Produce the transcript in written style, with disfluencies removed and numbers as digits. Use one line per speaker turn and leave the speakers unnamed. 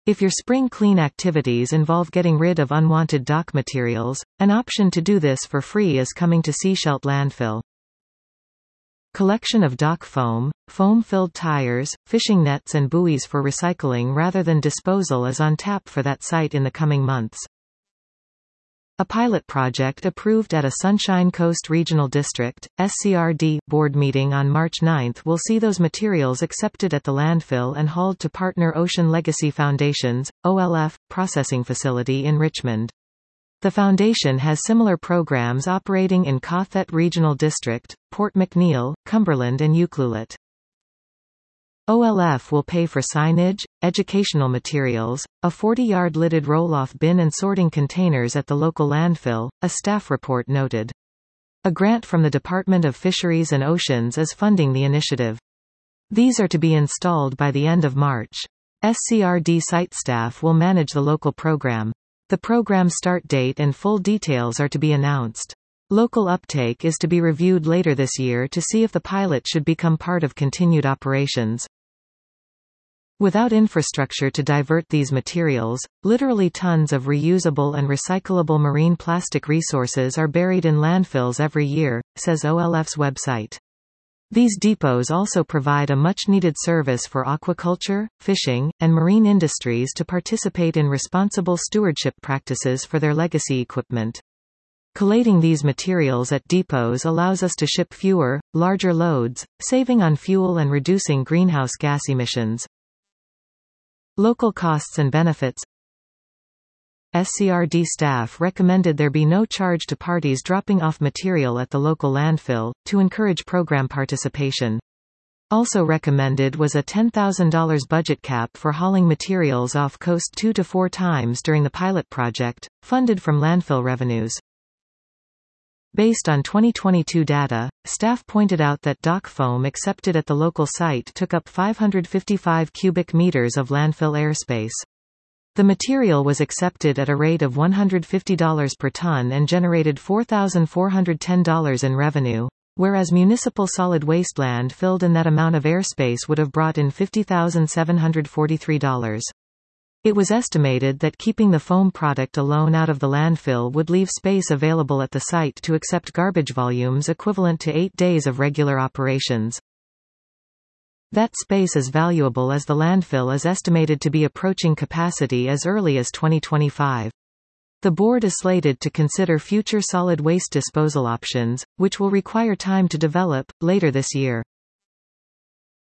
If your spring clean activities involve getting rid of unwanted dock materials, an option to do this for free is coming to Seashelt Landfill. Collection of dock foam, foam-filled tires, fishing nets and buoys for recycling rather than disposal is on tap for that site in the coming months. A pilot project approved at a Sunshine Coast Regional District, SCRD, board meeting on March 9 will see those materials accepted at the landfill and hauled to partner Ocean Legacy Foundation's, OLF, processing facility in Richmond. The foundation has similar programs operating in Cothet Regional District, Port McNeill, Cumberland and Ucluelet. OLF will pay for signage, educational materials, a 40-yard lidded roll-off bin and sorting containers at the local landfill, a staff report noted. A grant from the Department of Fisheries and Oceans is funding the initiative. These are to be installed by the end of March. SCRD site staff will manage the local program. The program start date and full details are to be announced. Local uptake is to be reviewed later this year to see if the pilot should become part of continued operations. Without infrastructure to divert these materials, literally tons of reusable and recyclable marine plastic resources are buried in landfills every year, says OLF's website. These depots also provide a much-needed service for aquaculture, fishing, and marine industries to participate in responsible stewardship practices for their legacy equipment. Collating these materials at depots allows us to ship fewer, larger loads, saving on fuel and reducing greenhouse gas emissions. Local costs and benefits. SCRD staff recommended there be no charge to parties dropping off material at the local landfill, to encourage program participation. Also recommended was a $10,000 budget cap for hauling materials off coast 2 to 4 times during the pilot project, funded from landfill revenues. Based on 2022 data, staff pointed out that dock foam accepted at the local site took up 555 cubic meters of landfill airspace. The material was accepted at a rate of $150 per ton and generated $4,410 in revenue, whereas municipal solid waste land filled in that amount of airspace would have brought in $50,743. It was estimated that keeping the foam product alone out of the landfill would leave space available at the site to accept garbage volumes equivalent to 8 days of regular operations. That space is valuable as the landfill is estimated to be approaching capacity as early as 2025. The board is slated to consider future solid waste disposal options, which will require time to develop, later this year.